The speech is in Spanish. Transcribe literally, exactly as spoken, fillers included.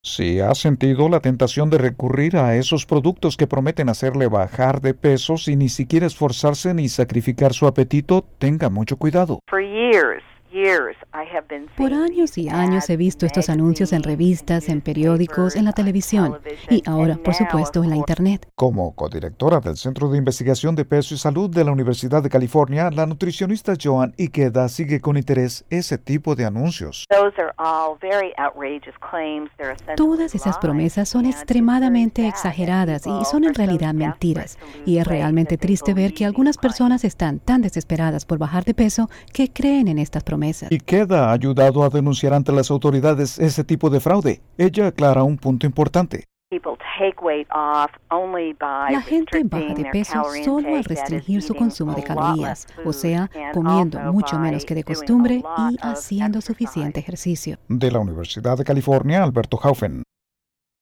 Si ha sentido la tentación de recurrir a esos productos que prometen hacerle bajar de peso sin ni siquiera esforzarse ni sacrificar su apetito, tenga mucho cuidado. Por años y años he visto estos anuncios en revistas, en periódicos, en la televisión y ahora, por supuesto, en la Internet. Como codirectora del Centro de Investigación de Peso y Salud de la Universidad de California, la nutricionista Joan Ikeda sigue con interés ese tipo de anuncios. Todas esas promesas son extremadamente exageradas y son en realidad mentiras. Y es realmente triste ver que algunas personas están tan desesperadas por bajar de peso que creen en estas promesas. Ikeda ha ayudado a denunciar ante las autoridades ese tipo de fraude. Ella aclara un punto importante. La gente baja de peso solo al restringir su consumo de calorías, o sea, comiendo mucho menos que de costumbre y haciendo suficiente ejercicio. De la Universidad de California, Alberto Haufen.